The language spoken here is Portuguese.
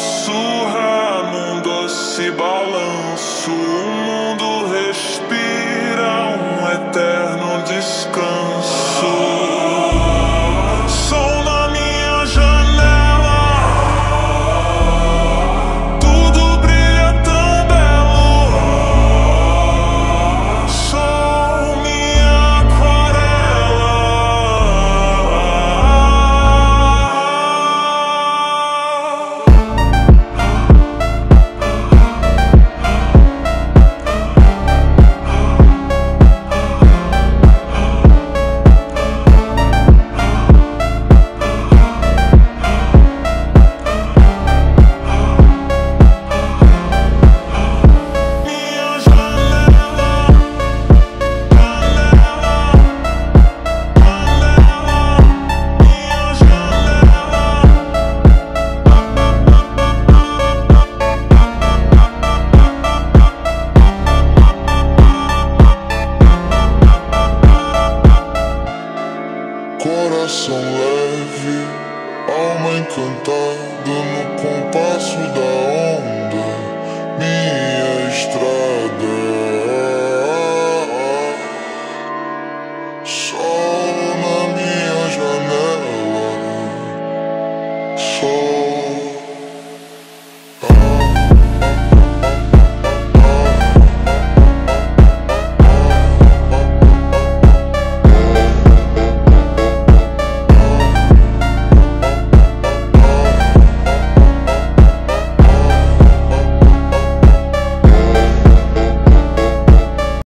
sussurra num doce balanço. O mundo respira um eterno descanso. Sol na minha janela, tudo brilha tão belo. Sol, minha aquarela. Coração leve, alma encantada no compasso da